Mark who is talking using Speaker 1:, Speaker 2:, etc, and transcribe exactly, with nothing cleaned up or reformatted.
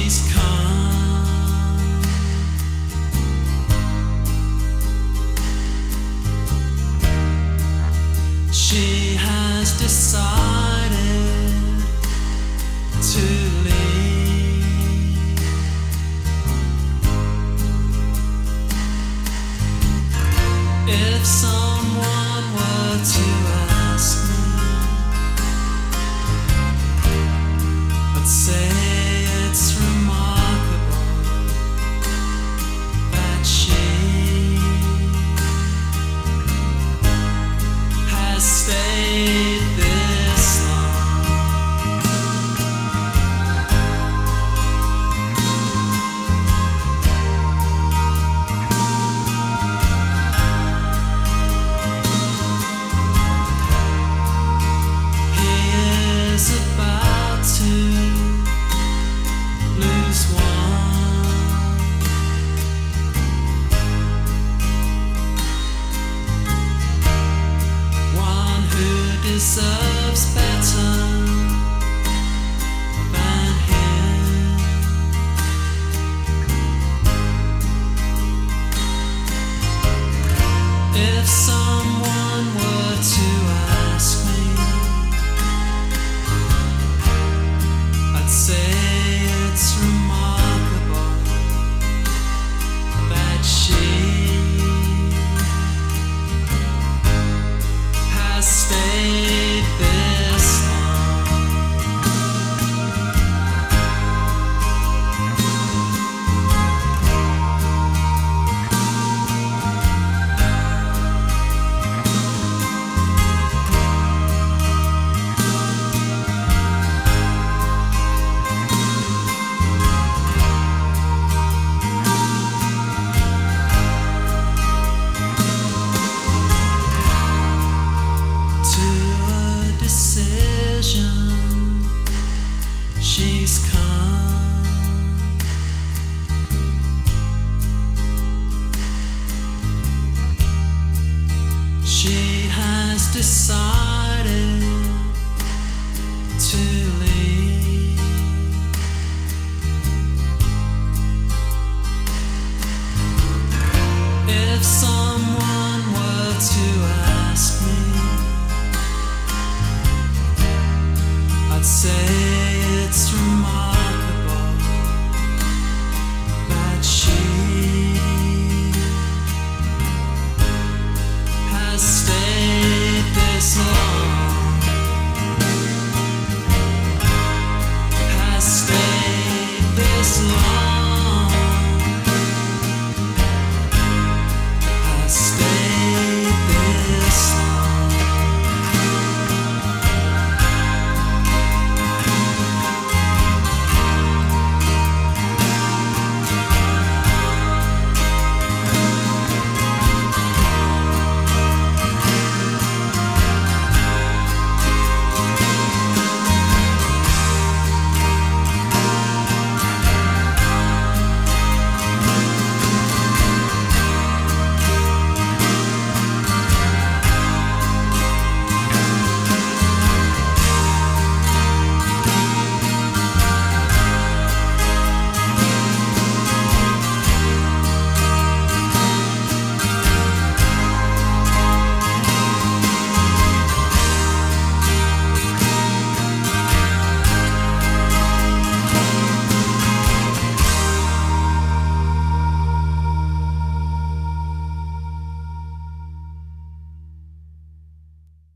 Speaker 1: She's come. She has decided to leave. If someone were to ask me, I'd say it's remarkable that she has stayed this long. He is about to lose one. One who deserves better than him. If someone were to ask me, I'd say it's remarkable that she has stayed this long. To a decision, she's come. She has decided to leave. If someone were to ask me, I'd say it's remarkable that she has stayed this long, has stayed this long.